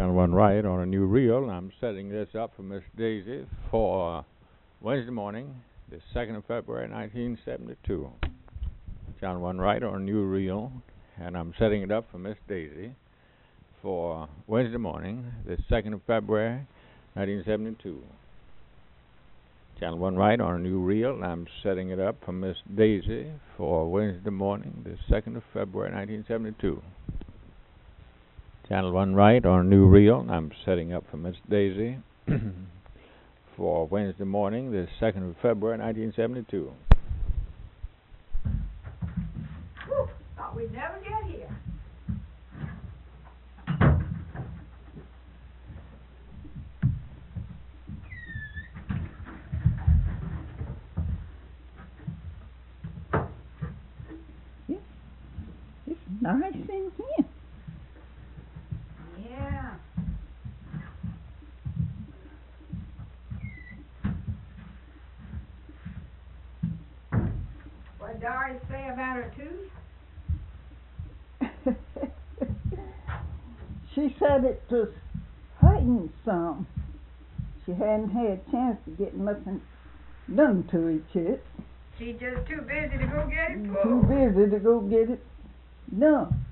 Channel 1 right on a new reel. I'm setting this up for Miss Daisy for Wednesday morning, the 2nd of February, 1972. Channel 1 right on a new reel, and I'm setting it up for Miss Daisy for Wednesday morning, the 2nd of February, 1972. Channel 1 right on a new reel, and I'm setting it up for Miss Daisy for Wednesday morning, the 2nd of February, 1972. Channel 1 right on a new reel, and I'm setting up for Miss Daisy for Wednesday morning, the 2nd of February, 1972. Whew, thought we'd never get here. It's nice in here. Yeah. What did Doris say about her tooth? She said it was hurting some. She hadn't had a chance to get nothing done to it yet. She's just too busy to go get it Too pulled. busy to go get it done.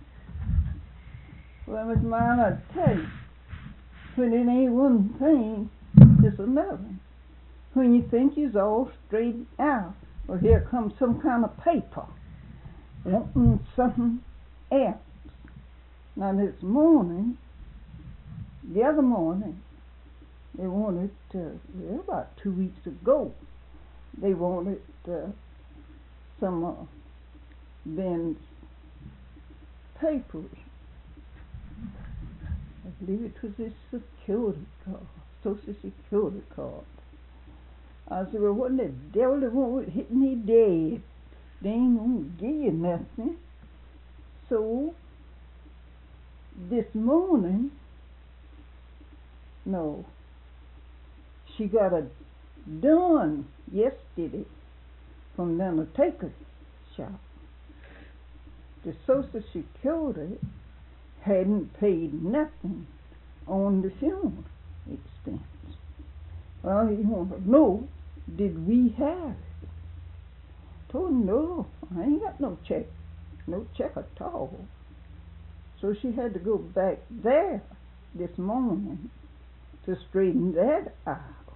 Well, Miss Mine, I tell you, when it ain't one thing, it's another. When you think you's all straightened out, well, here comes some kind of paper wanting something else. Now this morning, the other morning, they wanted, about 2 weeks ago, they wanted some Ben's papers. I believe it was his security card, Social Security card. I said, well, what in the devil they want with hitting me dead? They ain't gonna give you nothing. So, this morning, no, she got it done yesterday from the undertaker's shop. The Social Security hadn't paid nothing on the funeral expense. Well, he wanted to know, did we have it? Told him, no, I ain't got no check at all. So she had to go back there this morning to straighten that out.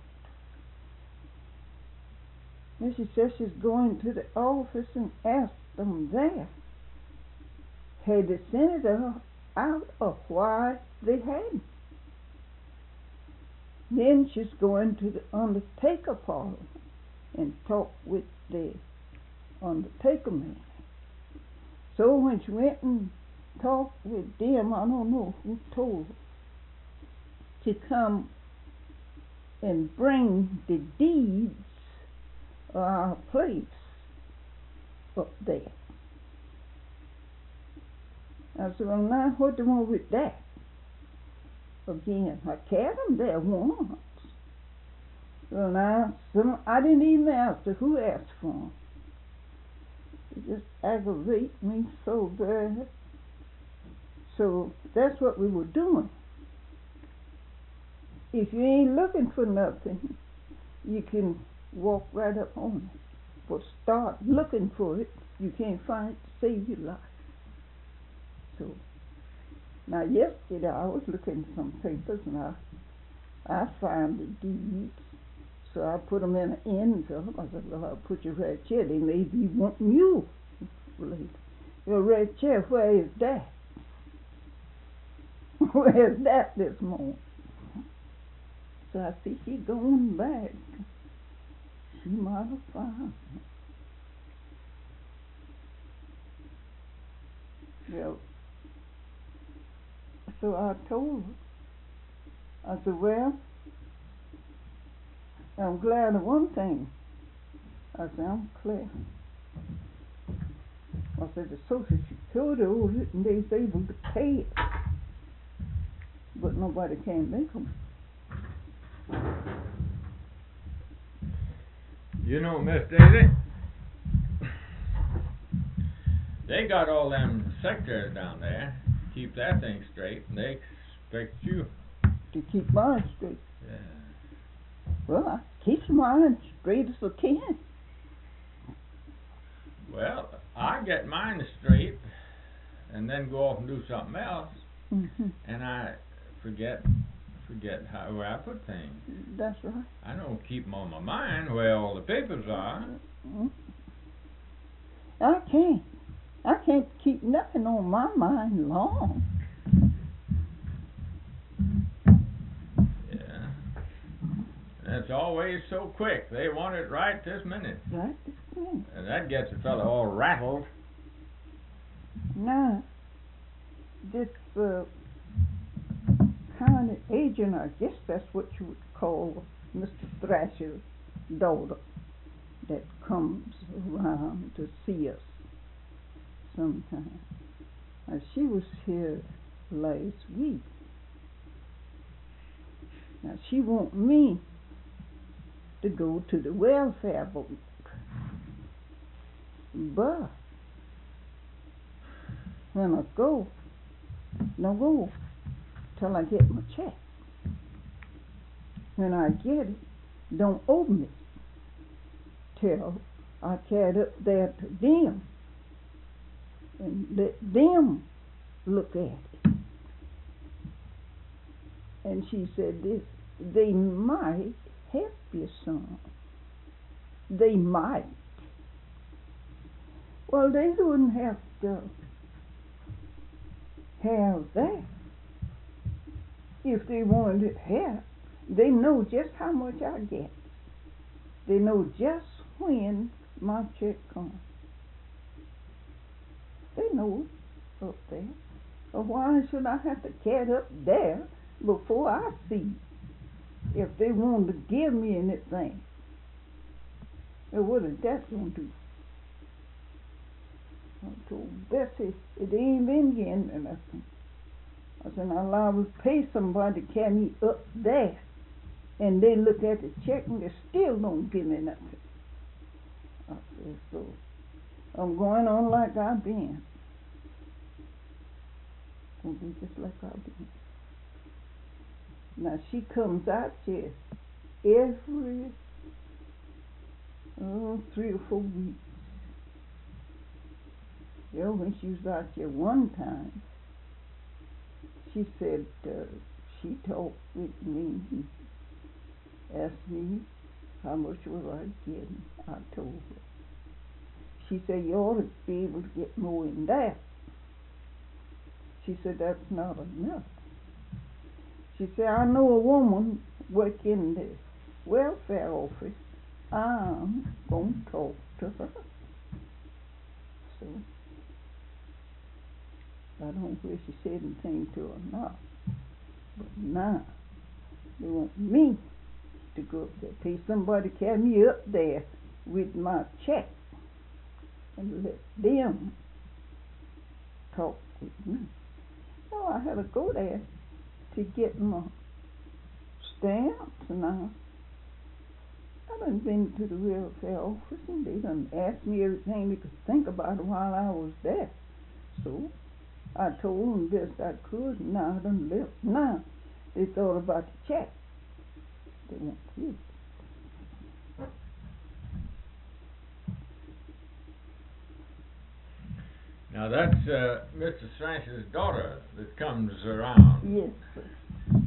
And she says she's going to the office and ask them there, had the senator out of why they hadn't. Then she's going to the undertaker parlor and talk with the undertaker man. So when she went and talked with them, I don't know who told her to come and bring the deeds of our place up there. I said, well, now what do you want with that? Again, I carried them there once. Well, now, I didn't even ask her who asked for them. It just aggravates me so bad. So that's what we were doing. If you ain't looking for nothing, you can walk right up on it. But start looking for it, you can't find it to save your life. So, now yesterday I was looking at some papers and I found the deeds. So I put them in an envelope. I said, well, I'll put your red chair. They may be wanting you later. Your red chair, where is that? Where is that this morning? So I see she going back. She might have found it. Well, so I told her, I said, well, I'm glad of one thing. I said, I'm clear. I said, the Social Security owes it and they's able to pay it. But nobody can make them. You know, Miss Daisy, they got all them secretaries down there, keep that thing straight, and they Takes you. to keep mine straight. Yeah. Well, I keep mine straight as I can. Well, I get mine straight and then go off and do something else, Mm-hmm. and I forget how I put things. That's right. I don't keep them on my mind where all the papers are. Mm. I can't keep nothing on my mind long. Yeah. That's always so quick. They want it right this minute. Right this minute. And that gets a fellow all rattled. Now, this county agent, I guess that's what you would call Mr. Thrasher's daughter, that comes around to see us sometime. She was here last week. Now, she want me to go to the welfare board, but when I go, don't go till I get my check. When I get it, don't open it till I carry it up there to them and let them look at it. And she said this, they might help you some. They might. Well, they wouldn't have to have that if they wanted help. They know just how much I get. They know just when my check comes. They know it up there. Well, why should I have to carry it up there before I see if they wanted to give me anything? Well, what is that going to do? I told Bessie, it ain't been getting me nothing. I said, I'll always pay somebody to carry me up there, and they look at the check and they still don't give me nothing. I said, so I'm going on like I've been. Gonna be just like I've been. Now she comes out here every 3 or 4 weeks. Yeah, when she was out here one time, she said she talked with me, asked me how much was I getting. I told her. She said, you ought to be able to get more than that. She said, that's not enough. She said, I know a woman working in the welfare office. I'm going to talk to her. So, I don't know whether she said anything to her or not. But now, they want me to go up there, pay somebody to carry me up there with my check and let them talk with me. So I had to go there to get my stamps, and I done been to the welfare office, and they done asked me everything they could think about while I was there. So I told them best I could, and now I done left. Now they thought about the check. They want you. Now that's Mr. Thrasher's daughter that comes around. Yes, sir.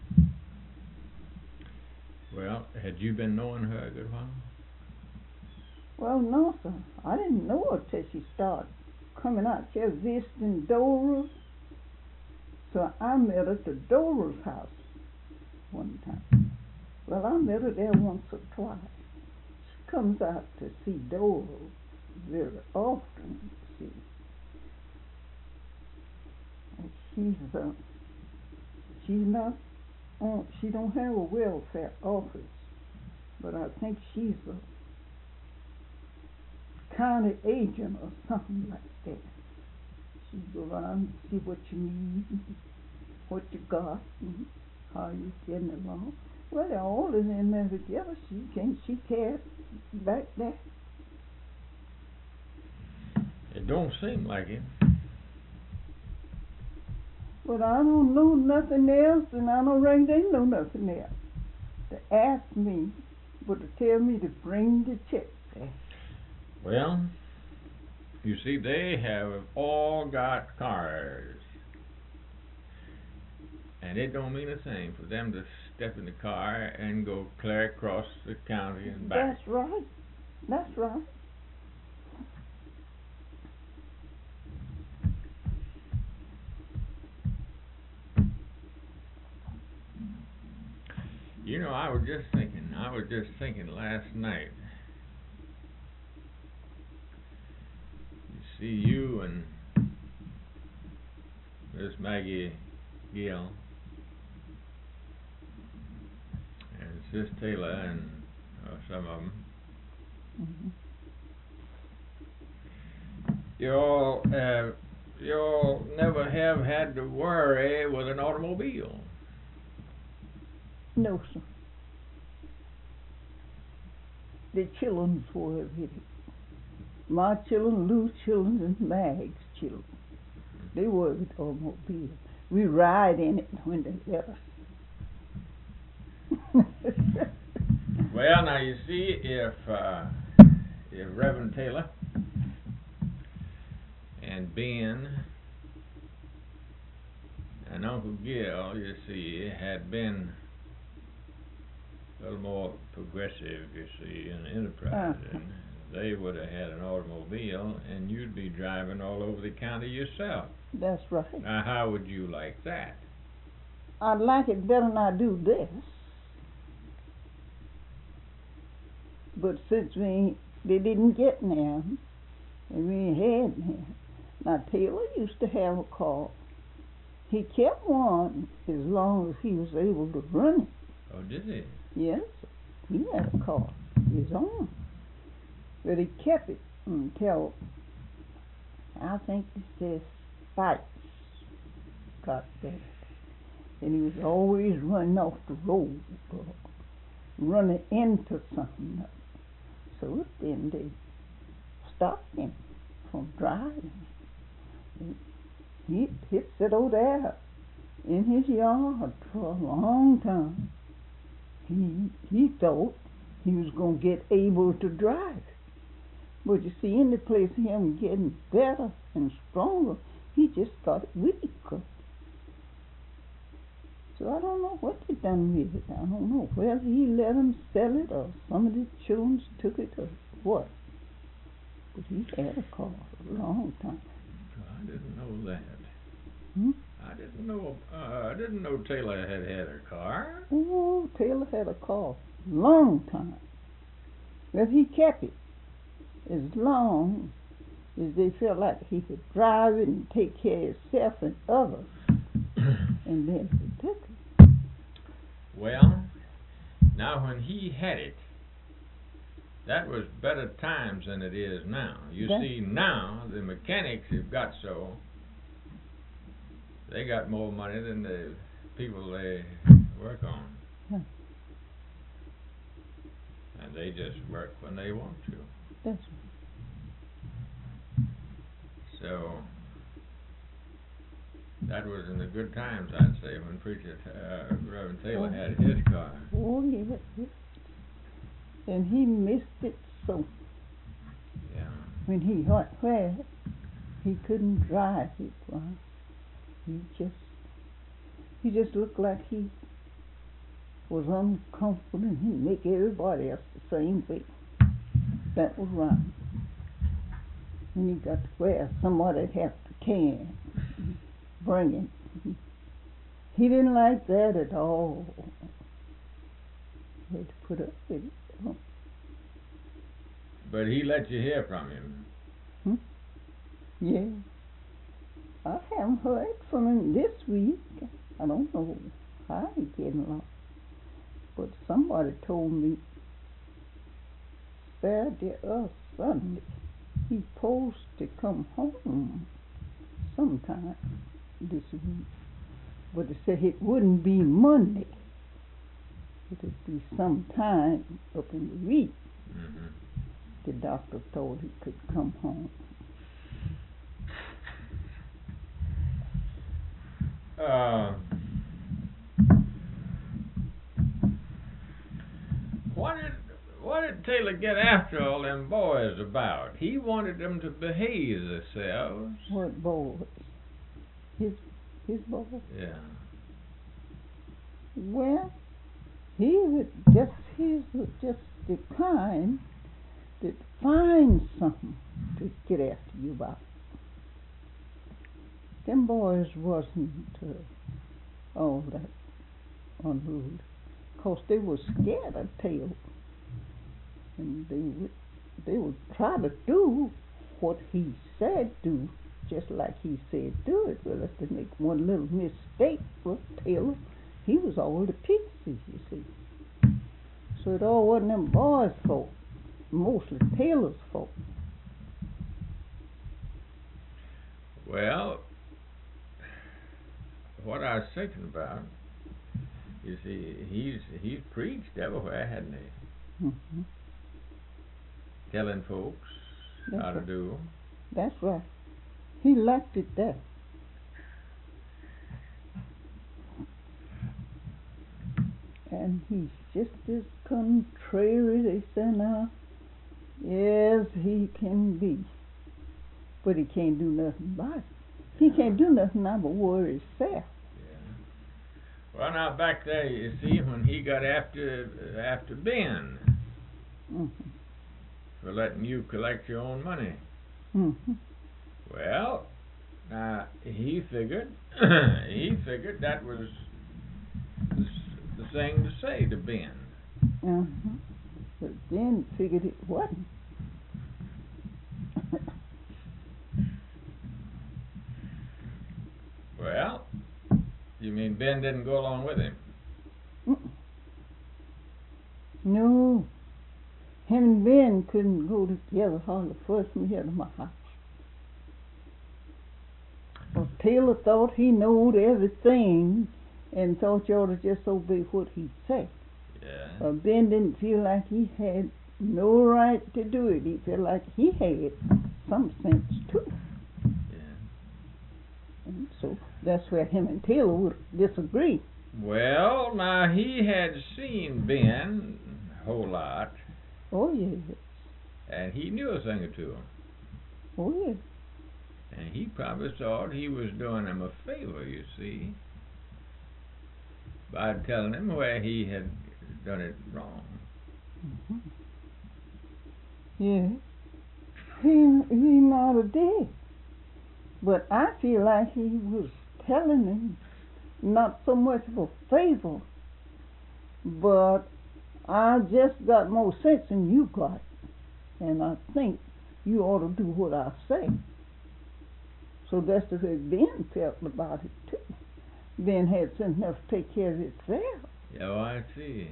Well, had you been knowing her a good while? Well, no, sir. I didn't know her till she started coming out here visiting Dora's. So I met her at the Dora's house one time. Well, I met her there once or twice. She comes out to see Dora very often, you see. And she's not she don't have a welfare office, but I think she's a county agent or something like that. She go around and see what you need, what you got, and how you getting along. Well, they're all in there together. She cares back there. It don't seem like it. But I don't know nothing else, and I don't reckon they know nothing else to ask me, but to tell me to bring the check. Well, you see, they have all got cars. And it don't mean a thing for them to step in the car and go clear across the county and back. That's right. That's right. You know, I was just thinking last night. You see, you and Miss Maggie Gill and Sis Taylor and some of them, you all never have had to worry with an automobile. No, sir. The children's were with it. My children, Lou's children, and Mag's children. They were with automobile. We ride in it when they let us. Well, now you see, if Reverend Taylor and Ben and Uncle Gil, you see, had been a little more progressive, you see, and enterprising, they would have had an automobile, and you'd be driving all over the county yourself. That's right. Now, how would you like that? I'd like it better than I do this. But since they didn't get now, and we ain't had now. Now, Taylor used to have a car. He kept one as long as he was able to run it. Oh, did he? Yes, he had a car, his own. But he kept it until, I think it says, Spikes got there. And he was always running off the road, or running into something. So then they stopped him from driving. And he'd sit over there in his yard for a long time. He thought he was going to get able to drive. But you see, in the place of him getting better and stronger, he just got weaker. So I don't know what they done with it. I don't know whether he let them sell it or some of the children took it or what. But he had a car for a long time. I didn't know that. Hmm? I didn't know Taylor had a car. Oh, Taylor had a car long time. But he kept it as long as they felt like he could drive it and take care of himself and others. And then he took it. Well, now when he had it, that was better times than it is now. You see, now the mechanics have got so, they got more money than the people they work on. Huh. And they just work when they want to. That's So that was in the good times, I'd say, when Reverend Taylor had his car. Oh, yes. And he missed it so. Yeah. When he got where he couldn't drive it, well, he just looked like he was uncomfortable, and he'd make everybody else the same way. That was right. When he got to where somebody'd have to bring it. He didn't like that at all. He had to put up with it. But he let you hear from him. Yeah. I haven't heard from him this week. I don't know how he's getting along. But somebody told me Saturday or Sunday he's supposed to come home sometime this week. But they said it wouldn't be Monday. It would be sometime up in the week. Mm-hmm. The doctor told he could come home. What did Taylor get after all them boys about? He wanted them to behave themselves. What boys? His boys? Yeah. Well, he was just the kind that finds something to get after you about. Them boys wasn't all that unruly, 'cause they was scared of Taylor, and they would try to do what he said do, just like he said do it. Well, if they make one little mistake with Taylor, he was all to pieces, you see. So it all wasn't them boys' fault, mostly Taylor's fault. Well, what I was thinking about, you see, he's preached everywhere, hadn't he? Mm-hmm. Telling folks That's how to right. do. That's right. He liked it there. And he's just as contrary, they say now, as he can be. But he can't do nothing about it. He can't do nothing now but worry himself. Yeah. Well, now back there, you see, when he got after Ben Mm-hmm. for letting you collect your own money. Mm-hmm. Well, now he figured that was the thing to say to Ben. Uh-huh. But Ben figured it wasn't. Well, you mean Ben didn't go along with him? Mm-mm. No. Him and Ben couldn't go together hardly first we had my house. Well, Taylor thought he knowed everything and thought you ought to just obey what he said. Yeah. Ben didn't feel like he had no right to do it. He felt like he had some sense too. Yeah. And so that's where him and Taylor would disagree. Well, now he had seen Ben a whole lot, Oh, yes. and he knew a thing or two. Oh, yes. And he probably thought he was doing him a favor, you see, by telling him where he had done it wrong. Mm-hmm. Yeah. He might have did. But I feel like he was telling him not so much of a favor, but I just got more sense than you got, and I think you ought to do what I say. So that's the way Ben felt about it too. Ben had sense enough to take care of itself. Yeah, well, I see.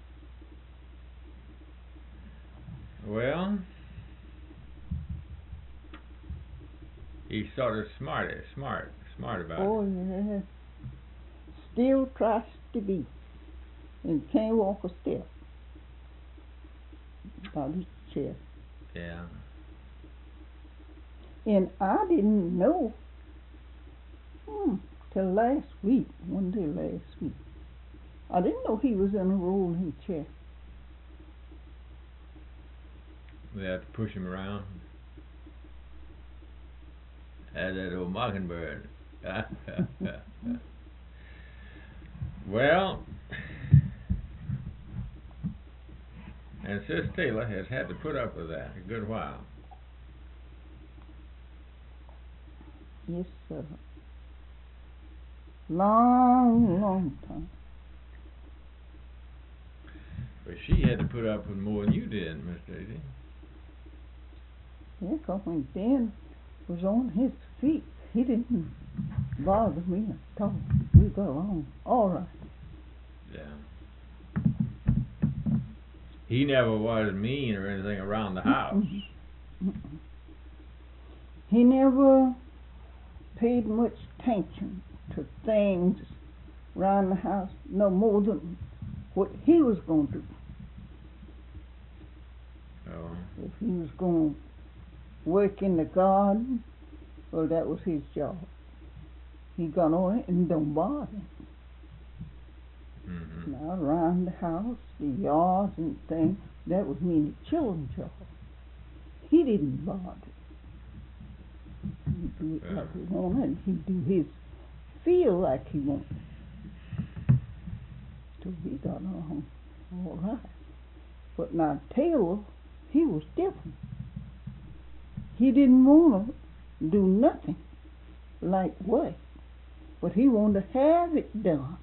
Well, he's sort of smart about Oh, it. yes. Still tries to be, and can't walk a step out of his chair. Yeah. And I didn't know till last week, one day last week. I didn't know he was in a rolling chair. They have to push him around. As that old mockingbird. Well, and Sis Taylor has had to put up with that a good while. Yes, sir. Long time. But she had to put up with more than you did, Miss Daisy. Yeah, 'cause when Ben was on his feet, he didn't bother me at all. We got along all right. Yeah. He never was mean or anything around the house. Mm-mm. He never paid much attention to things around the house, no more than what he was going to do. Oh. If he was going to work in the garden, well, that was his job. he got on it and don't bother him. Mm-hmm. Now around the house, the yards and things, that was me and the children's yard. He didn't bother. He do it like he wanted, and he do his feel like he wanted. So we got along all right. But now Taylor, he was different. He didn't want to do nothing like way, but he wanted to have it done.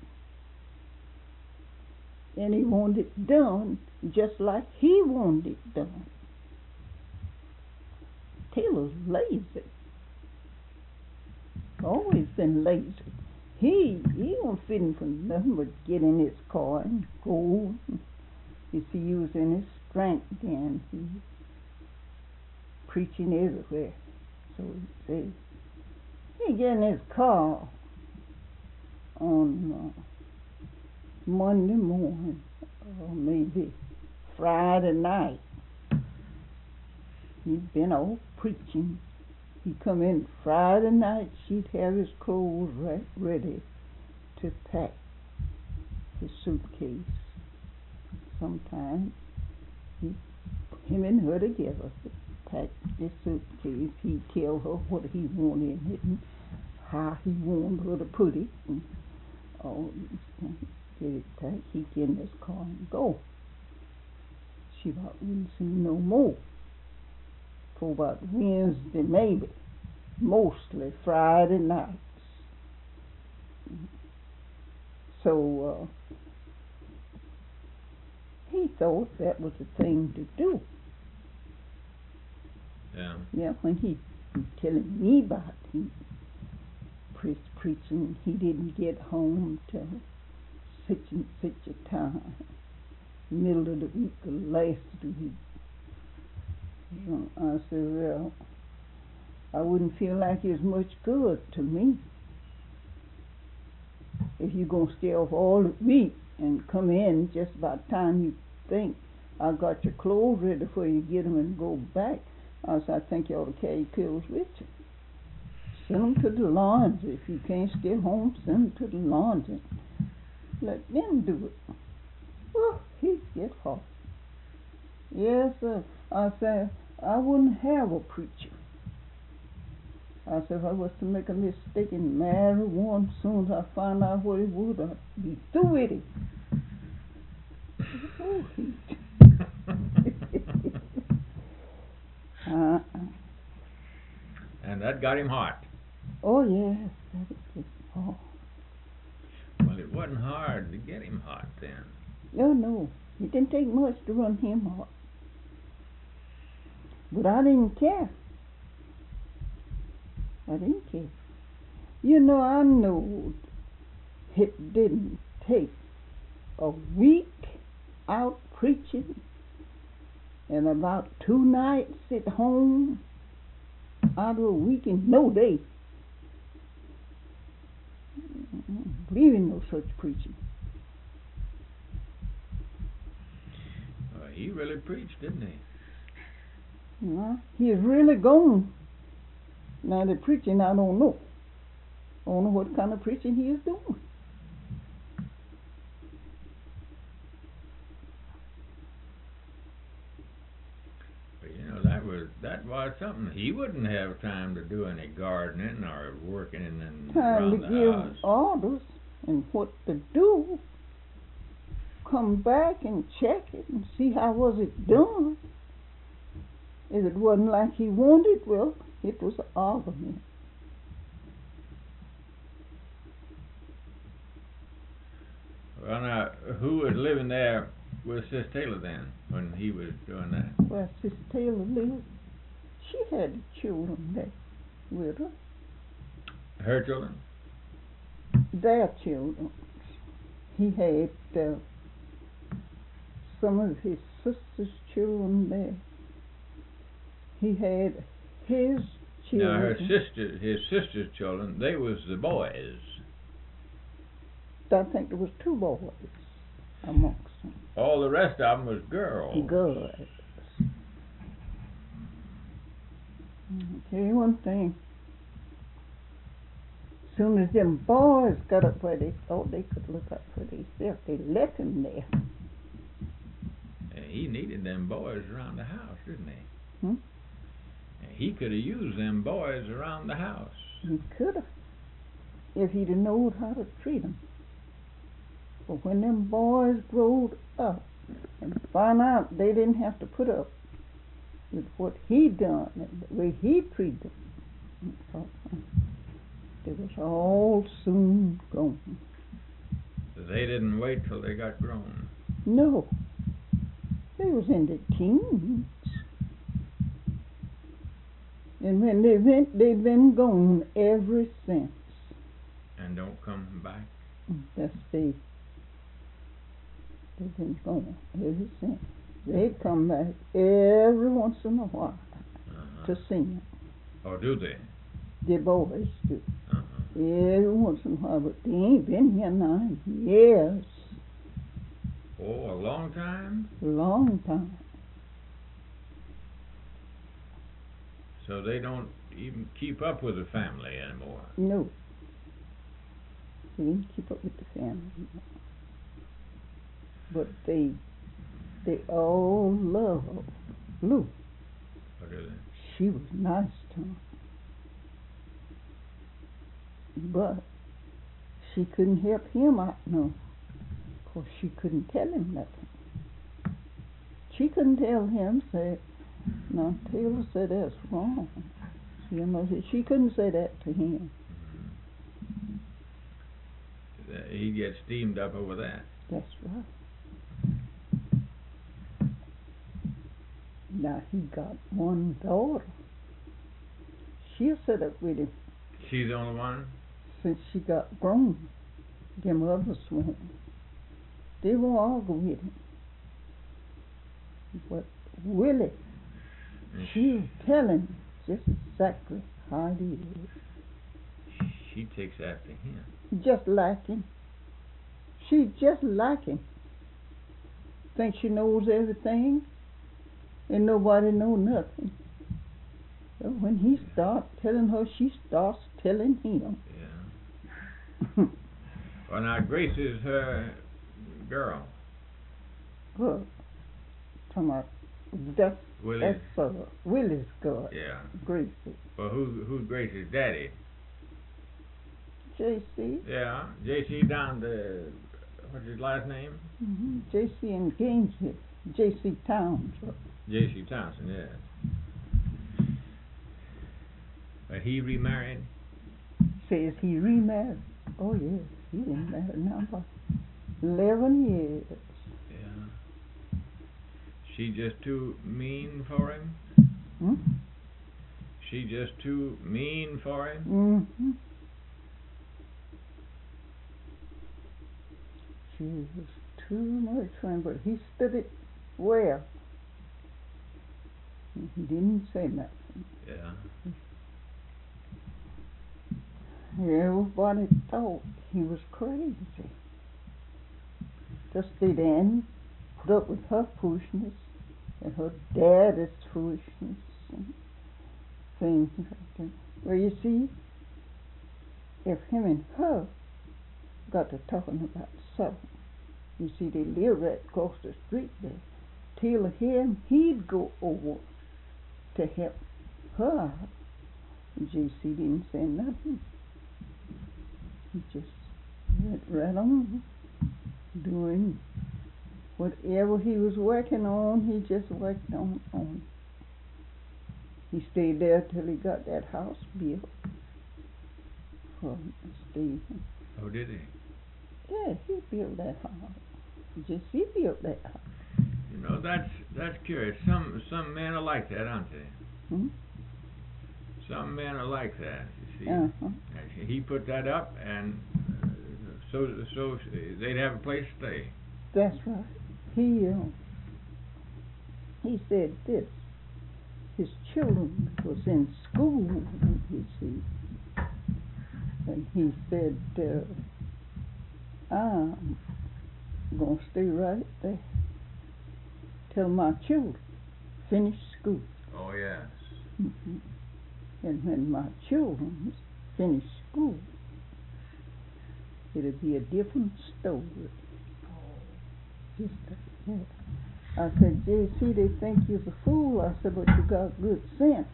And he wanted it done just like he wanted it done. Taylor's lazy. Always been lazy. He don't fit in for nothing but get in his car and go. You see, using his strength then. He's preaching everywhere. So he says, he get in his car on Monday morning, or maybe Friday night. He'd been out preaching. He'd come in Friday night, she'd have his clothes ready to pack his suitcase. Sometimes him and her together packed his suitcase. He'd tell her what he wanted in it and how he wanted her to put it and all these things. Get it packed. He'd get in his car and go. She about wouldn't see no more. For about Wednesday, maybe, mostly Friday nights. So he thought that was the thing to do. Yeah. Yeah, when he was telling me about he preaching, he didn't get home till such and such a time, middle of the week or last of the week. I said, well, I wouldn't feel like it's much good to me if you're going to stay off all the week and come in just about the time you think I got your clothes ready for you get them and go back. I said, I think you ought to carry your clothes with you. Send them to the laundry. If you can't stay home, send them to the laundry. Let them do it. Oh, he'd get hot. Yes, sir. I said, I wouldn't have a preacher. I said, if I was to make a mistake and marry one, as soon as I find out what it would, I'd be through with it. Oh, And that got him hot. oh yes, that is hot. Well, it wasn't hard to get him hot then. No, it didn't take much to run him hot. But I didn't care. I didn't care. You know, I know it didn't take a week out preaching and about 2 nights at home out of a week and no day. Believe in no such preaching. He really preached, didn't he? He is really gone. Now the preaching, I don't know. I don't know what kind of preaching he is doing. But you know, that was something. He wouldn't have time to do any gardening or working and Time to around the give house. orders and what to do. Come back and check it and see how was it done. If it wasn't like he wanted, well, it was an argument. Well, now, who was living there with Sis Taylor then when he was doing that? Well, Sister Taylor lived. She had children there with her. Her children? Their children. He had some of his sister's children there. He had his children. Now, his sister's children, they was the boys. I think there was 2 boys amongst them. All the rest of them was girls. Girls. I'll tell you one thing. Soon as them boys got up where they thought they could look up for themselves, they left him there. He needed them boys around the house, didn't he? Hmm? He could have used them boys around the house. He could have, if he'd have known how to treat them. But when them boys growed up and found out they didn't have to put up with what he done and the way he treated them, they was all soon gone. They didn't wait till they got grown. No, they was in their teens. And when they went, they'd been gone ever since. And don't come back. That's they've been gone ever since. They come back every once in a while to sing. Or do they? The boys do. Every once in a while, but they ain't been here 9 years. Oh, a long time? A long time. So they don't even keep up with the family anymore. No. They didn't keep up with the family anymore. But they all love Lou. Or do they? She was nice to them. But she couldn't help him out no, 'cause she couldn't tell him nothing. She couldn't tell him, say, now Taylor said that's wrong. You know, she couldn't say that to him. He gets steamed up over that. That's right. Now he got one daughter. She'll sit up with him She's the only one? since she got grown. Them others won't. They won't argue with him. But Willie, she'll tell him just exactly how it is. She takes after him. Just like him. She just like him. Thinks she knows everything, and nobody know nothing. So when he starts telling her, she starts telling him. Yeah. Well, now Grace is her girl. Well, talking about that's Willie's. Willie's girl. Yeah. Gracie. Well, who's Grace's daddy? J.C. Yeah. J.C. down the, what's his last name? Mm-hmm. J.C. in Gainesville. J.C. Towns. J.C. Townsend, yes. But he remarried? Says he remarried. Oh, yes. He been married now for 11 years. Yeah. She just too mean for him? Hmm? She just too mean for him? Mm-hmm. She was too much for him, but he stood it well. He didn't say nothing. Yeah. Everybody thought he was crazy. To stay there and put up with her foolishness and her daddy's foolishness and things like that. Well, you see, if him and her got to talking about something, you see, they live right across the street there. Taylor him, he'd go over to help her out. J.C. didn't say nothing. He just went right on doing whatever he was working on. He just worked on. He stayed there till he got that house built for Stephen. Oh, did he? Yeah, he built that house. J.C. built that house. You know, that's curious. Some men are like that, aren't they? Hmm? Some men are like that, you see. Uh-huh. He put that up, and so they'd have a place to stay. That's right. He said this. His children was in school, you see. And he said, I'm going to stay right there till my children finish school. Oh, yes. Mm-hmm. And when my children finish school, it'll be a different story. Just like that. I said, JC, they think you're a fool. I said, but you got good sense.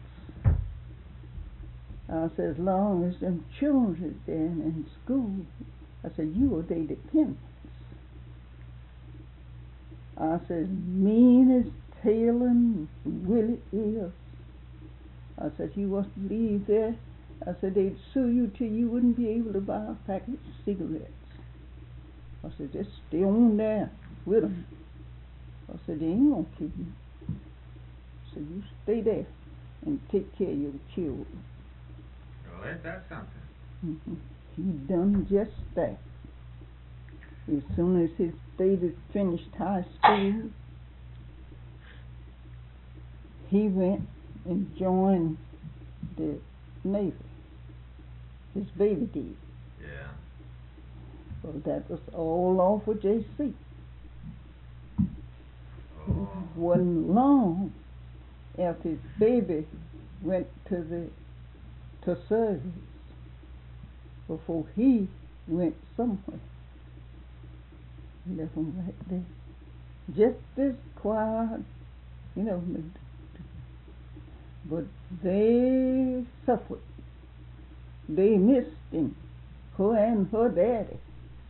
I said, as long as them children is there and in school, I said, you are their dependence. I said, mean as Taylor and Willie is, I said, you was to leave there. I said, they'd sue you till you wouldn't be able to buy a packet of cigarettes. I said, just stay on there with them. I said, they ain't gonna keep you. I said, you stay there and take care of your children. Well, ain't that something? Mm-hmm. He done just that. As soon as his baby finished high school, he went and joined the Navy. His baby did. Yeah. Well, that was all off with JC. Oh. It wasn't long after his baby went to service before he went somewhere. Left him right there. Just as quiet, you know. But they suffered. They missed him, her and her daddy.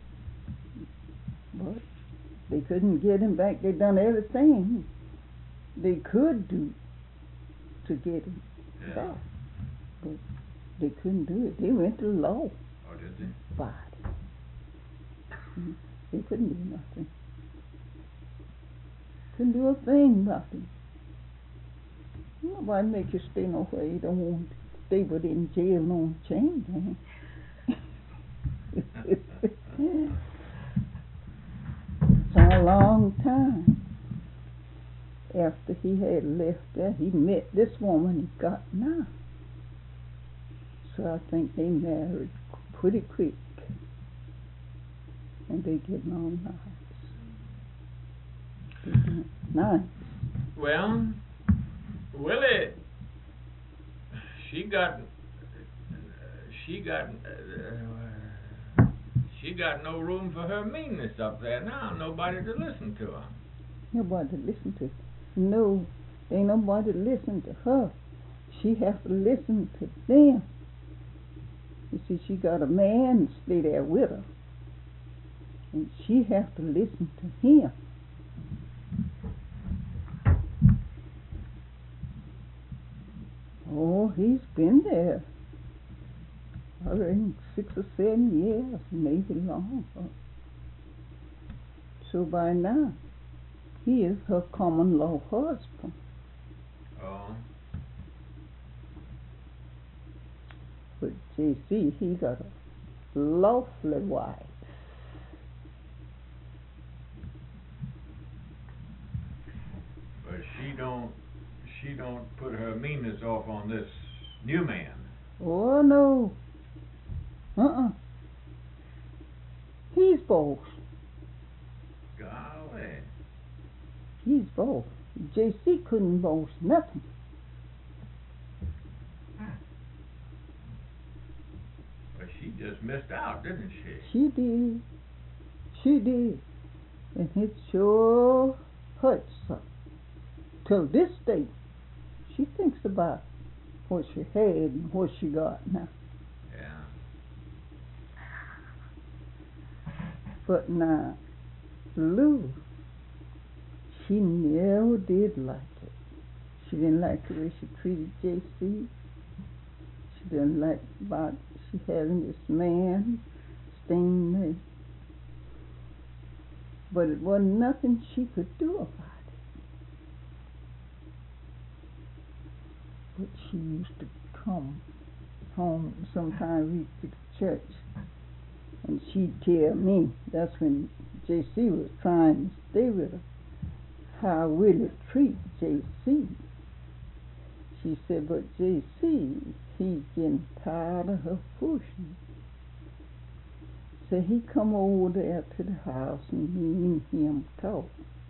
But they couldn't get him back. They done everything they could do to get him back. But they couldn't do it. They went to law. Oh, did they? Body. They couldn't do nothing. Couldn't do a thing about it. Nobody make you stay nowhere you don't want to stay but in jail on chain gang. It's a long time after he had left there, he met this woman he got now. So I think they married pretty quick. And they getting on nice. Nice. Well, Willie, she got no room for her meanness up there now. Nobody to listen to her. Nobody to listen to. No, ain't nobody to listen to her. She has to listen to them. You see, she got a man to stay there with her, and she has to listen to him. Oh, he's been there. I reckon 6 or 7 years, maybe longer. So by now, he is her common law husband. Oh. But JC, he got a lovely wife. But she don't put her meanness off on this new man. Oh no. He's both. Golly. He's both. JC couldn't boast nothing. But she just missed out, didn't she? She did. She did. And it sure hurts her. Till this day, she thinks about what she had and what she got now. Yeah. But now, Lou, she never did like it. She didn't like the way she treated JC. She didn't like about she having this man staying there. But it wasn't nothing she could do about it. But she used to come home sometime to the church, and she'd tell me, that's when JC was trying to stay with her, how will it treat JC. She said, but JC, he's getting tired of her pushing. So he come over there to the house and me and him talk.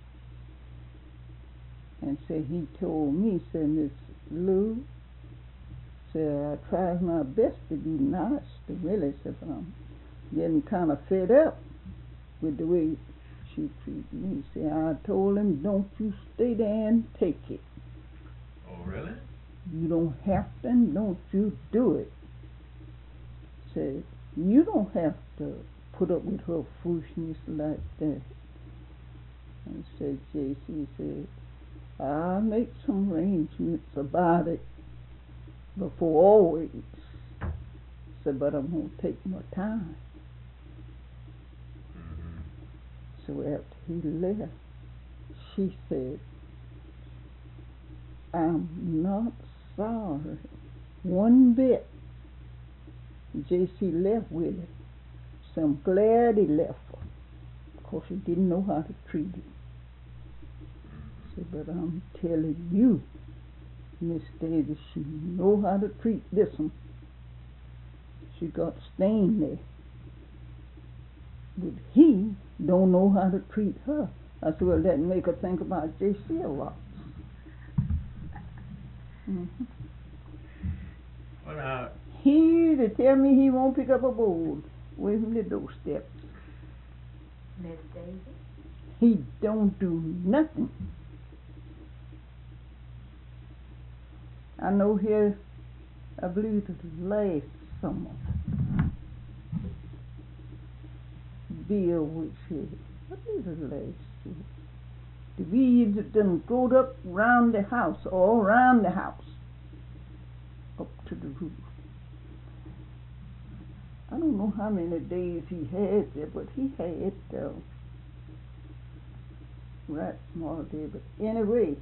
And so he told me, said, Miss Lou, said, I try my best to be nice to Willie, said, but I'm getting kind of fed up with the way she treated me. See, I told him, don't you stay there and take it. Oh, really? You don't have to, and don't you do it. Said, you don't have to put up with her foolishness like that. And said, J.C. said, I'll make some arrangements about it before always. Said, but I'm going to take my time. So after he left, she said, I'm not sorry one bit. J.C. left with it. So I'm glad he left her. Of course, he didn't know how to treat it. So, but I'm telling you, Miss Davis, she know how to treat this one. She got stained there. But he don't know how to treat her. I said, well, that make her think about J.C. a lot. Mm-hmm. Well, He to tell me he won't pick up a bowl away from the doorstep. Miss Daisy? He don't do nothing. I know here, I believe it was last summer, Bill was here. I believe it was last year. The weeds had done growed up round the house, all round the house, up to the roof. I don't know how many days he had there, but he had right small day. But anyway,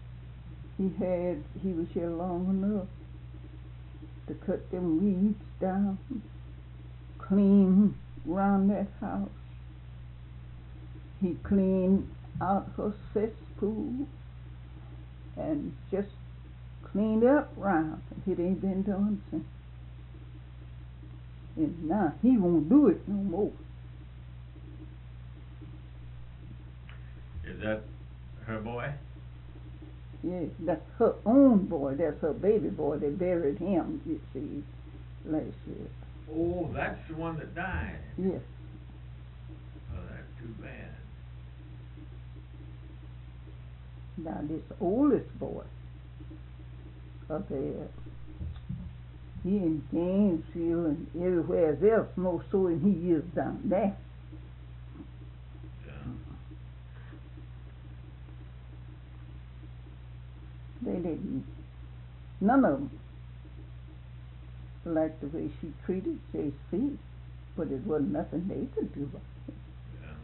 he was here long enough to cut them weeds down, clean round that house. He cleaned out her cesspool and just cleaned up round. It ain't been done since. And now he won't do it no more. is that her boy? Yeah, that's her own boy. That's her baby boy. They buried him, you see, last year. Oh, that's the one that died. Yes. Oh, that's too bad. Now this oldest boy up there, he in Gainesville and everywhere else more so than he is down there. Yeah. They didn't, none of them liked the way she treated J.C., but it wasn't nothing they could do about it. Yeah.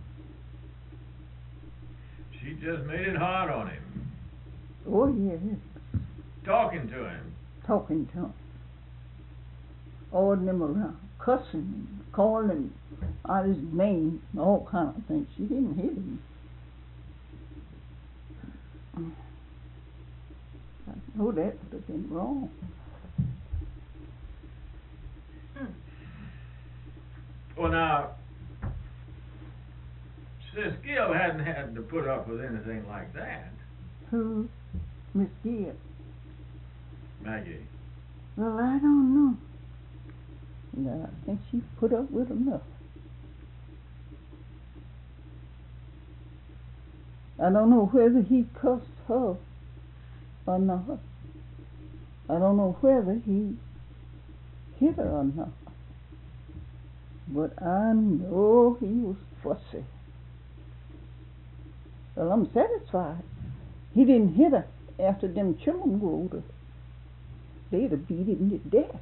She just made it hard on him, Oh yes, talking to him. talking to him, ordering him around, cussing him, calling him out his name, all kind of things. She didn't hit him. I know that would have been wrong. Well, now, since Gil hadn't had to put up with anything like that, Who? Miss Gibb. Maggie, Well, I don't know. No, I think she put up with enough. I don't know whether he cussed her or not. I don't know whether he hit her or not. But I know he was fussy. Well, I'm satisfied. He didn't hit her after them children growed up. They'd have beat him to death.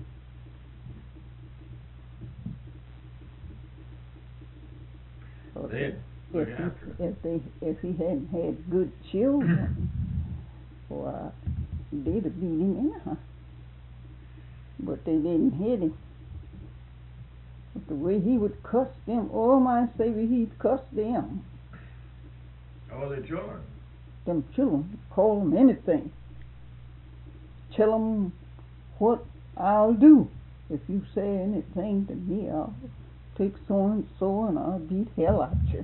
they'd look after her. If he hadn't had good children, why, they'd have beat him anyhow. But they didn't hit him. But the way he would cuss them, oh my Savior, he'd cuss them. Oh, the children. Them children, call them anything. Tell them what I'll do. If you say anything to me, I'll take so and so and I'll beat hell out you.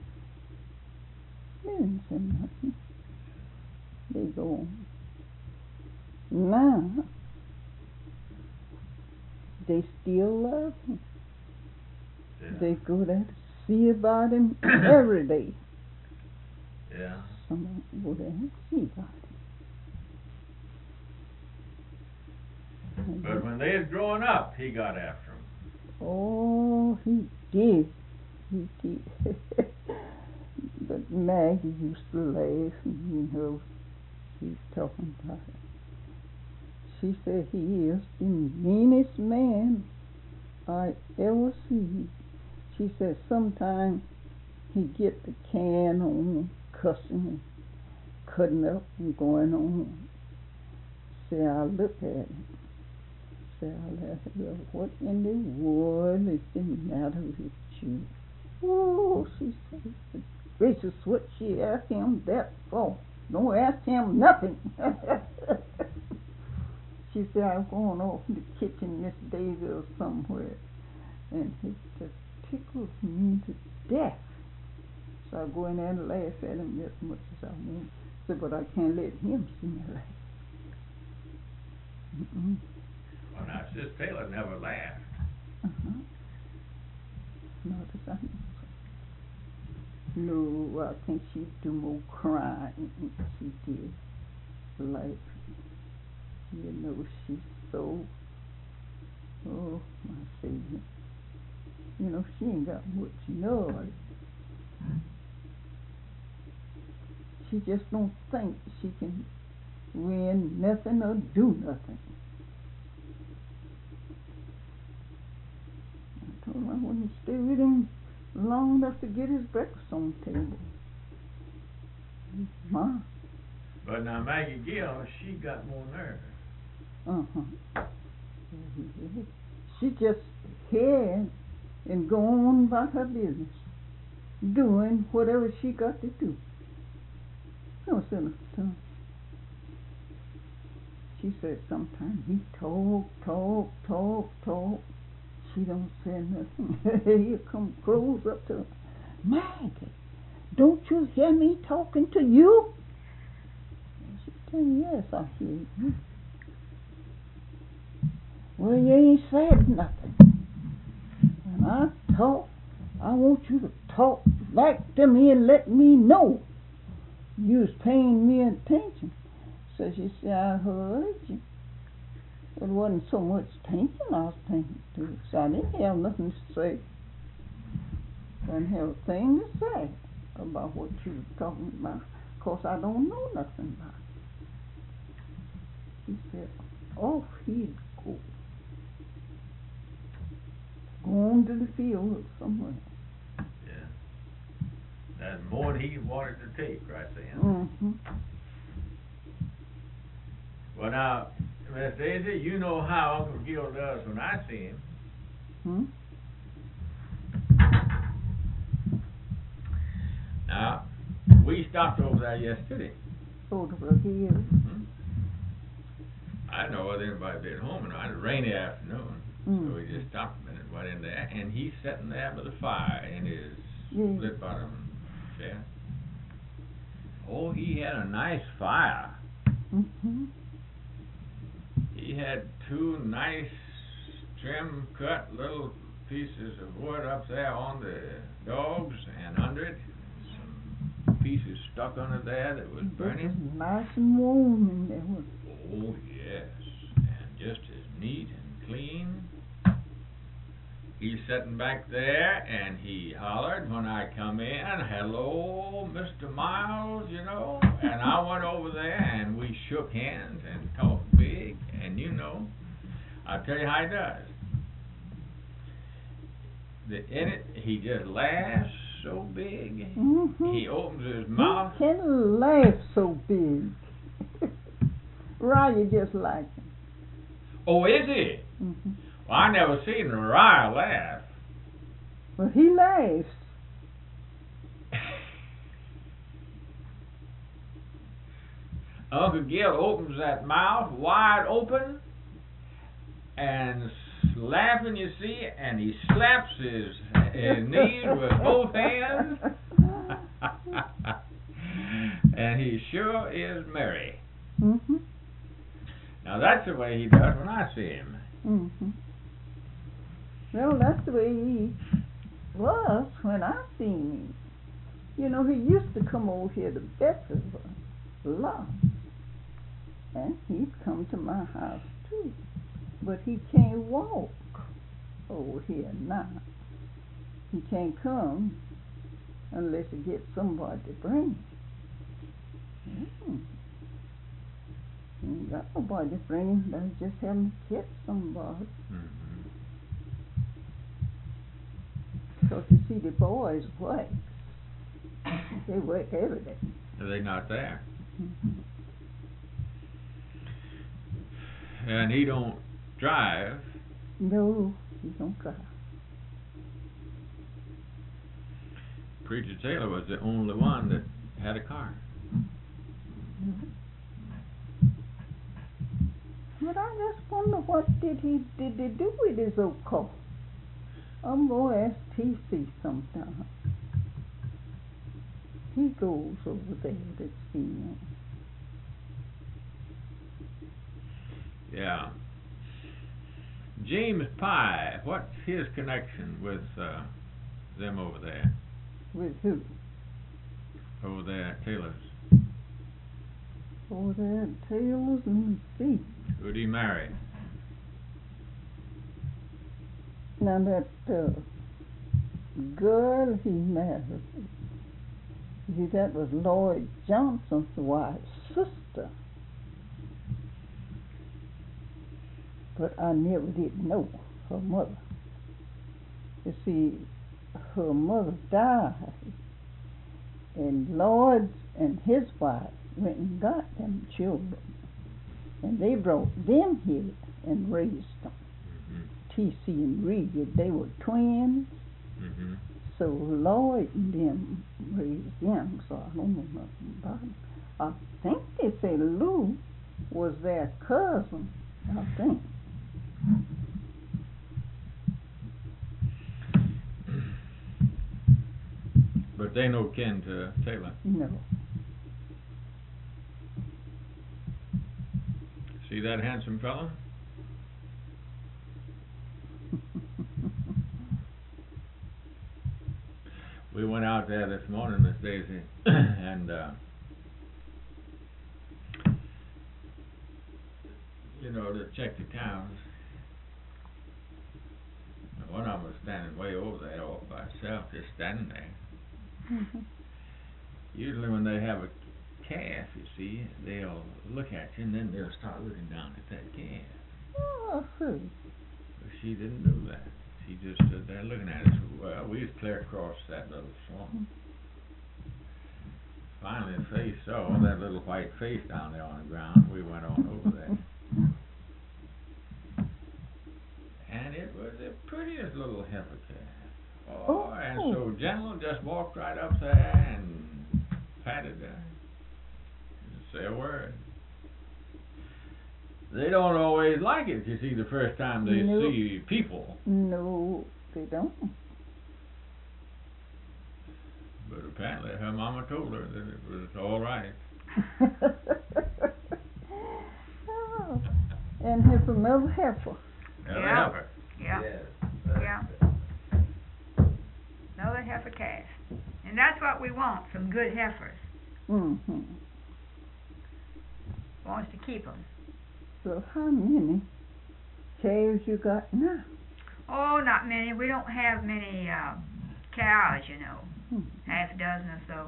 They didn't say nothing. They go on. Now, they still love him. They go there to see about him every day. Yeah. Someone go there and see about him. But when they was growing up, he got after them. Oh, he did. He did. But Maggie used to laugh, and he's talking about it. She said he is the meanest man I ever see. She said sometimes he get the can on, cussing and cutting up and going on. Say I look at him. Say I laugh at him. What in the world is the matter with you? Oh, she said, gracious, what she asked him that for? Don't ask him nothing. She said, I'm going off in the kitchen, Miss Daisy, or somewhere. And it just tickles me to death. So I go in there and laugh at him as much as I want. I said, but I can't let him see me laugh. Well, now, Sis Taylor never laughed. Not as I know. No, I think she'd do more crying than she did laughing. You know, she's so, oh, my Savior. You know, she ain't got much nerve. She just don't think she can win nothing or do nothing. I told him I wouldn't stay with him long enough to get his breakfast on the table. Ma. But now Maggie Gill, she got more nerve. She just had and go on about her business, doing whatever she got to do. No sense to her. She said sometimes he talk. She don't say nothing. He'll come close up to her. Maggie, don't you hear me talking to you? She said, yes, I hear you. Well, you ain't said nothing. When I talk, I want you to talk back to me and let me know you was paying me attention. So she said, I heard you. It wasn't so much attention I was paying to you. So I didn't have nothing to say. Didn't have a thing to say about what you was talking about. Of course, I don't know nothing about it. She said, off he'd go. Go on to the field or somewhere. Yeah. That's more than he wanted to take right then. Mm-hmm. Well, now, Miss Daisy, you know how Uncle Gil does when I see him. Hmm? Now, we stopped over there yesterday. Over here. Hmm? I didn't know whether anybody been home or not. It was a rainy afternoon. So we just stopped a minute, went in there, and he's sitting there by the fire in his split bottom chair. Oh, he had a nice fire. Mm-hmm. He had two nice trim cut little pieces of wood up there on the dogs and under it. Some pieces stuck under there that was burning. It was nice and warm in there. Oh, yes. And just as neat and clean. He's sitting back there, and he hollered when I come in, hello, Mr. Miles, you know. And I went over there, and we shook hands and talked big. And, you know, I'll tell you how he does. In it, he just laughs so big. Mm-hmm. He opens his mouth. He can laugh so big. Rye just like him. Oh, is he? Mm-hmm. Well, I never seen Uriah laugh. Well, he laughs. Uncle Gil opens that mouth wide open and laughing, you see, and he slaps his knees with both hands. And he sure is merry. Mm-hmm. Now that's the way he does when I see him. Mm-hmm. Well, that's the way was when I seen him. You know, he used to come over here to Bets's a lot. And he'd come to my house too. But he can't walk over here now. He can't come unless he gets somebody to bring him. Ain't got nobody to bring him, they just haven't catch somebody. Because you see, the boys work. They work every day. Are they not there? Mm-hmm. And he don't drive. No, he don't drive. Preacher Taylor was the only one that had a car. Mm-hmm. But I just wonder what did he do with his old car? I'm going to ask T.C. sometime. He goes over there to see him. Yeah. James Pye, what's his connection with them over there? With who? Over there at Taylor's. Over there at Taylor's, let me see. Who'd he marry? Now that girl he married, see, that was Lloyd Johnson's wife's sister. But I never did know her mother. You see, her mother died, and Lloyd and his wife went and got them children, and they brought them here and raised them. T.C. and Reed, they were twins. So Lloyd and them raised them, so I don't know nothing about them. I think they say Lou was their cousin, I think. But they no kin to Taylor. No. See that handsome fella? We went out there this morning, Miss Daisy, and you know, to check the cows. One of them was standing way over there all by itself, just standing there. Usually when they have a calf, you see, they'll look at you and then they'll start looking down at that calf. Oh, who? But she didn't do that. She just stood there looking at us. Well, we was clear across that little swamp. Finally, the face saw that little white face down there on the ground. We went on over there. And it was the prettiest little heifer calf. Oh, and so gentle, just walked right up there and patted her. Didn't say a word. They don't always like it, you see, the first time they see people. No, they don't. But apparently her mama told her that it was all right. Oh, and here's another heifer. Another Yeah. heifer. Yeah. Yeah. Another heifer calf. And that's what we want, some good heifers. Mm-hmm. Wants to keep them. So how many calves you got now? Oh, not many. We don't have many cows, you know. Half a dozen or so.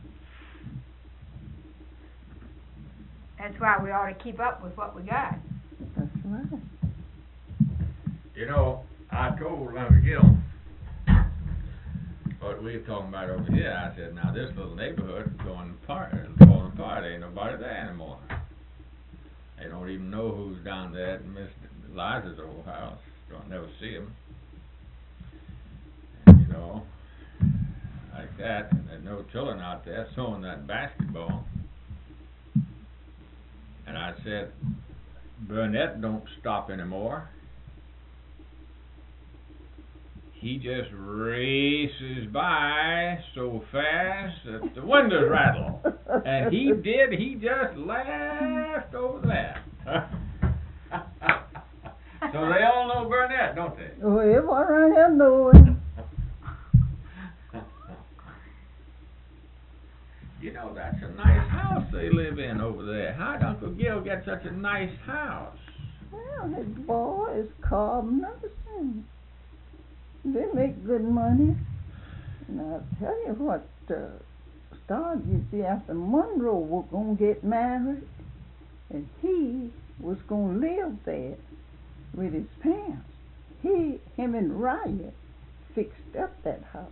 That's why we ought to keep up with what we got. That's right. You know, I told Lumber Gill what we were talking about over here. I said, now this little neighborhood is falling apart. Ain't nobody there anymore. They don't even know who's down there at Miss Liza's old house. Don't never see them. And, you know, like that. And there's no children out there throwing that basketball. And I said, Burnett don't stop anymore. He just races by so fast that the windows rattle. And he just laughed over that. So they all know Burnett, don't they? Oh, everyone around here knows him. they live in over there? How'd Uncle Gil get such a nice house? Well, his boys, carpenters, and they make good money. And I'll tell you what, started, you see, after Monroe was going to get married, and he was going to live there with his parents. Him and Riot fixed up that house.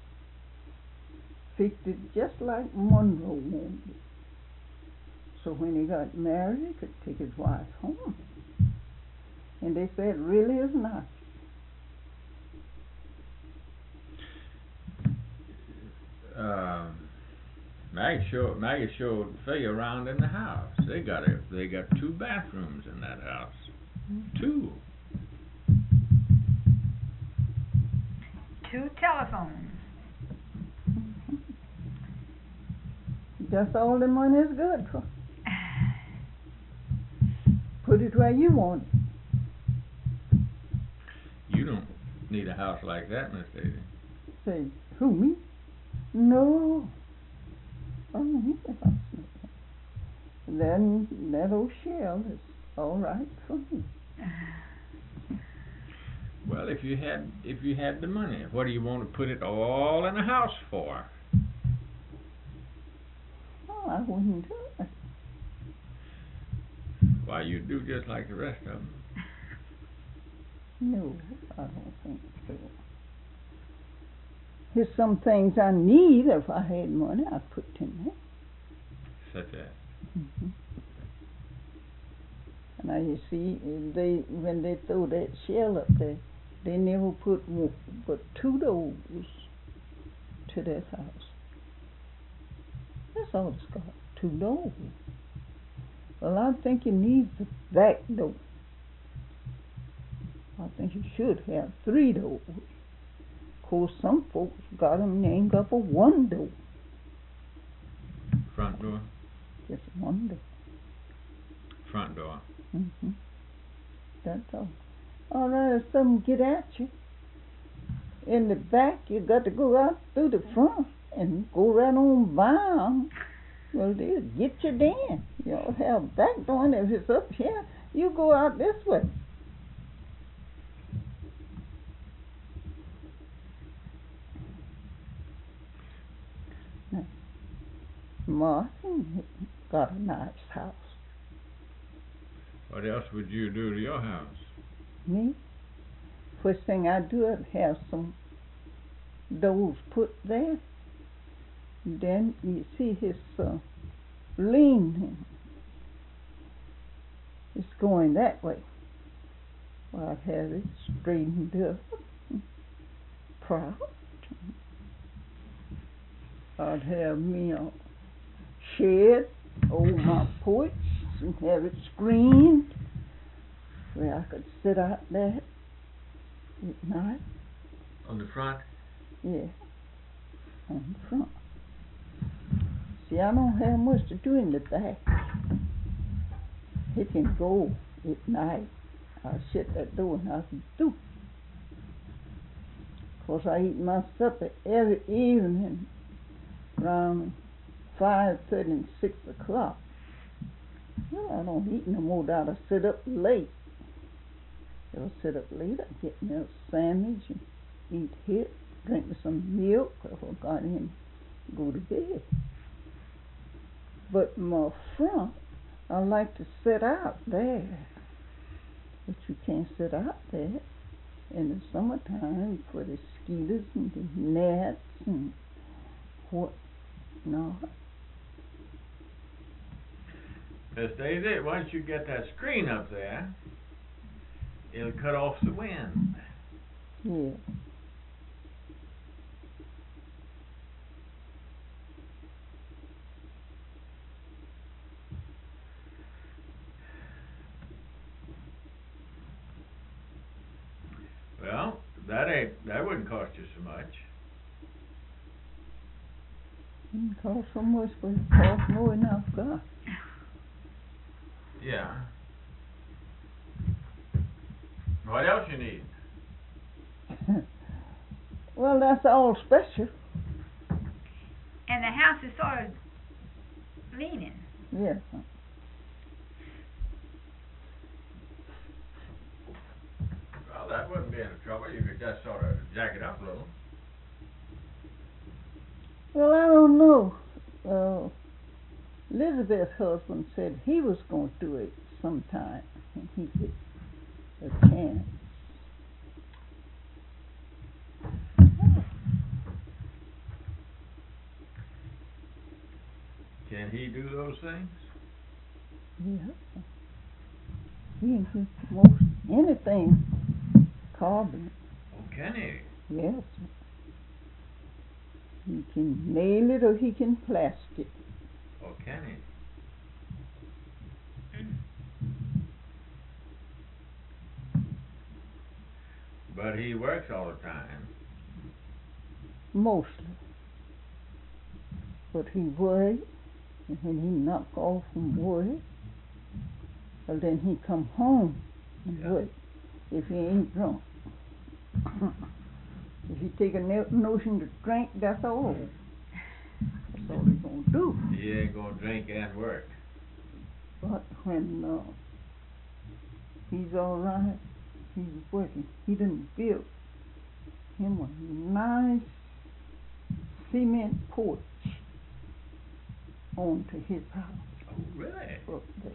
Fixed it just like Monroe wanted it. So when he got married, he could take his wife home. And they said, it really is nice. Maggie showed Faye around in the house. They got 2 bathrooms in that house. 2. 2 telephones. That's all the money is good for. Put it where you want it. You don't need a house like that, Miss Daisy. Say, who, me? No. I don't need a house like that. Then that old shell is all right for me. Well, if you had the money, what do you want to put it all in a house for? Oh, I wouldn't do it. Why, you do just like the rest of them. No, I don't think so. There's some things I need. If I had money, I'd put it in there. Such as? Mm-hmm. Now you see, when they throw that shell up there, they never put one, but 2 doors to that house. That's all it's got, 2 doors. Well, I think you need the back door. I think you should have 3 doors. Of course, some folks got them named up for 1 door. Front door? Just 1 door. Front door. Mm-hmm. That's all. All right, if something get at you in the back, you got to go out through the front and go right on by 'em. Well, they'll get you then. You don't have back door. If it's up here, you go out this way. Now, Martin got a nice house. What else would you do to your house? Me? First thing I do is have some doors put there. Then you see his lean. It's going that way. Well, I'd have it straightened up. Proud. I'd have me a shed over my porch and have it screened where I could sit out there at night. On the front? Yeah, on the front. See, I don't have much to do in the back. He can go at night. I'll shut that door and I can do. Of course, I eat my supper every evening around 5:30 and 6 o'clock. Well, I don't eat no more. I'll sit up late. If I sit up late, I get me a sandwich and eat it, drink me some milk if I got in, go to bed. But my front, I like to sit out there. But you can't sit out there in the summertime for the mosquitoes and the gnats and what not. Miss Daisy, once you get that screen up there, it'll cut off the wind. Yeah. Well, that wouldn't cost you so much. Didn't cost so much, but it cost more than I've got. Yeah. What else you need? Well, that's all special. And the house is sort of leaning. Yes. Well, that wouldn't be any trouble. You could just sort of jack it up a little. Well, I don't know. Elizabeth's husband said he was going to do it sometime when he get a chance. Can he do those things? Yeah. He can do most anything carving. Oh, can he? Yes. He can nail it or he can plaster it. Oh, can he? But he works all the time. Mostly. But he works, and when he knock off from work, well then he come home and Yeah. work if he ain't drunk. If he take a notion to drink, that's all. That's all he gonna do. He ain't gonna drink and work. But when he's all right, he's working. He done built him a nice cement porch onto his house Oh, really? up there.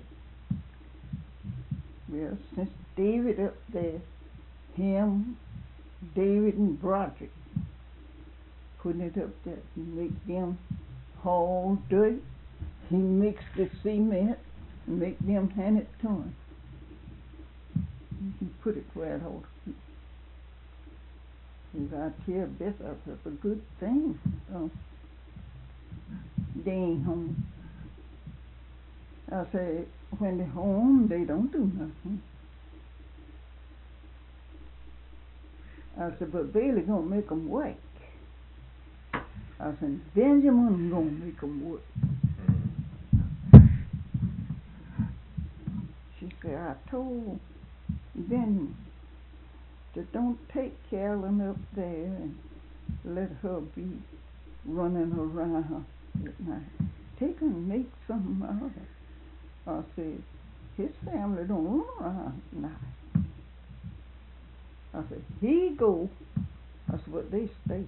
Well, since David up there, him, David and Broderick putting it up there, he make them haul dirt, he mix the cement, make them hand it to him. He put it where it ought to be. He's out here, that's a good thing. They ain't home. I say, when they're home, they don't do nothing. I said, but Bailey gonna make 'em work. I said, Benjamin gonna make 'em work. She said, I told Benjamin to don't take Carolyn up there and let her be running around at night. Take her and make something out of her. I said, his family don't run around at night. I said, he go. I said, but they stay.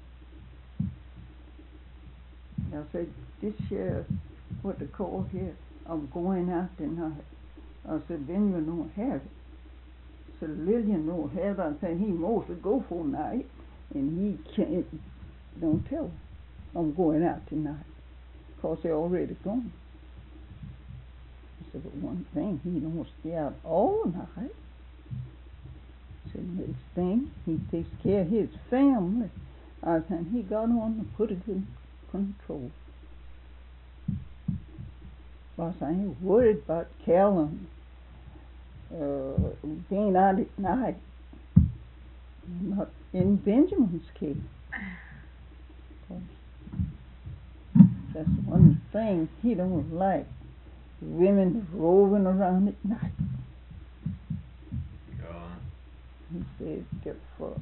I said, this year, what they call here, I'm going out tonight. I said, Benjamin don't have it. I said, Lillian don't have it. I said, he mostly go for night, and he can't, don't tell her I'm going out tonight, 'cause they already gone. I said, but one thing, he don't stay out all night. I said, next thing, he takes care of his family. I said, he got on to put it in control. But I ain't worried about Callan being out at night. Not in Benjamin's case. That's one thing he don't like. Women roving around at night. He said if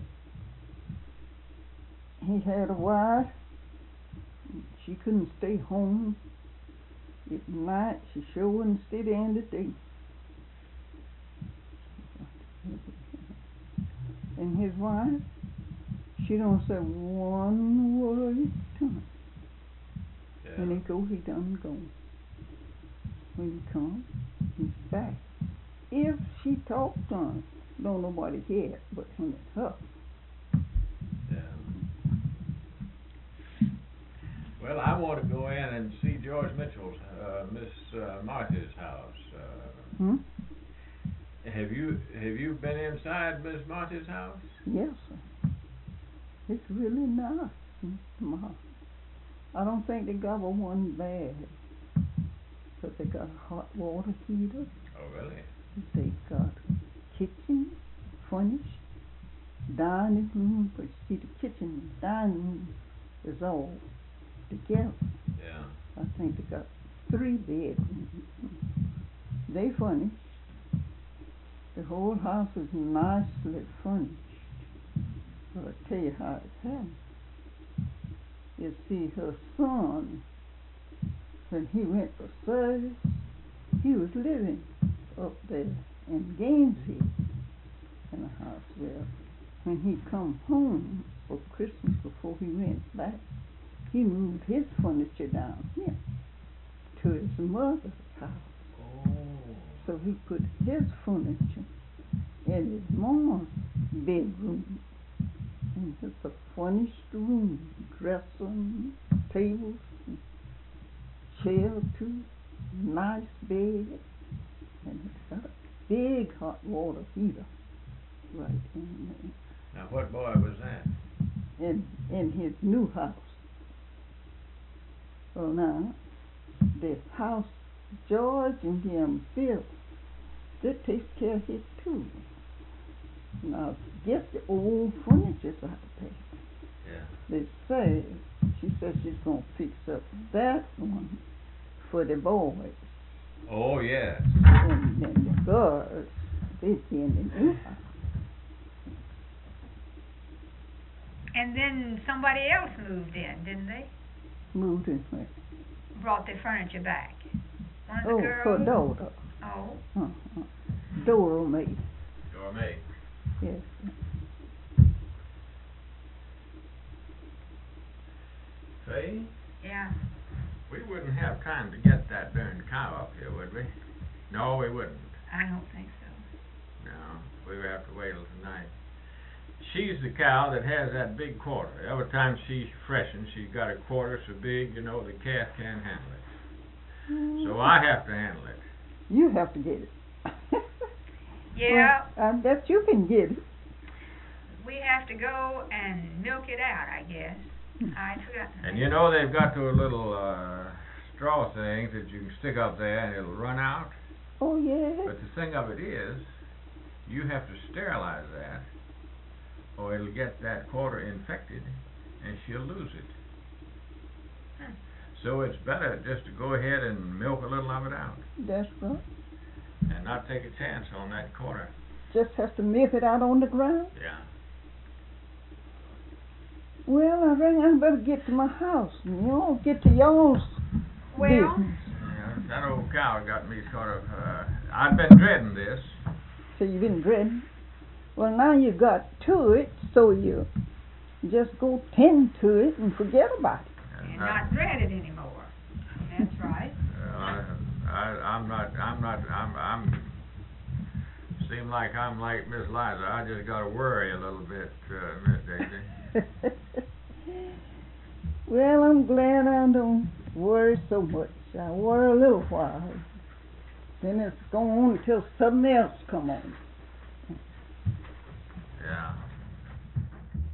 he had a wife, she couldn't stay home at night, she sure wouldn't stay there in the day. And his wife, she don't say one word to him. Yeah. When he go, he done go. When he come, he's back. If she talks to him, don't nobody hear it but him and her. Yeah. Well, I want to go in and see George Mitchell's, Miss Martha's house. Have you been inside Miss Martha's house? Yes, sir. It's really nice, Mr. Martha. I don't think they got one bad, but they got a hot water heater. Oh, really? They got kitchen furnished, dining room, but see the kitchen and dining room is all together. Yeah. I think they got 3 bedrooms. They furnished. The whole house is nicely furnished. But I tell you how it happened. You see, her son when he went for service, he was living up there in Gainesville in a house. Well, when he come home for Christmas before he went back, he moved his furniture down here to his mother's house. Oh. So he put his furniture in his mom's bedroom. And it's a furnished room, dresser, and tables, and chair too, nice bed, and it's got a big hot water heater right in Now, what boy was that? there, in his new house. Well, now, the house George and him built, they takes care of it too. Now, get the old furniture's out there. Yeah. They say, she said she's gonna fix up that one for the boys. Oh, yes. And then the girls, they be in the new house. And then somebody else moved in, didn't they? Moved in where? Brought their furniture back. One of the Oh, girls. her daughter. Oh. Dora made. Your mate. Yes. See? Yeah. We wouldn't have time to get that darn cow up here, would we? No, we wouldn't. I don't think so. No, we would have to wait till tonight. She's the cow that has that big quarter. Every time she's freshened, she's got a quarter so big, you know, the calf can't handle it. So I have to handle it. You have to get it. Yeah. Well, I bet you can get it. We have to go and milk it out, I guess. I'd forgotten. And you know they've got those little straw things that you can stick up there and it'll run out. Oh, yeah. But the thing of it is, you have to sterilize that, or it'll get that quarter infected, and she'll lose it. So it's better just to go ahead and milk a little of it out, That's right. and not take a chance on that quarter. Just has to milk it out on the ground. Yeah. Well, I reckon I better get to my house and y'all get to y'all's Well, business. Yeah, that old cow got me sort of, I've been dreading this. So you've been dreading. Well, now you got to it, so you just go tend to it and forget about it. and not dread it anymore. That's right. Seem like I'm like Miss Liza. I just gotta worry a little bit, Miss Daisy. Well, I'm glad I don't worry so much. I worry a little while. Then it's going on until something else come on.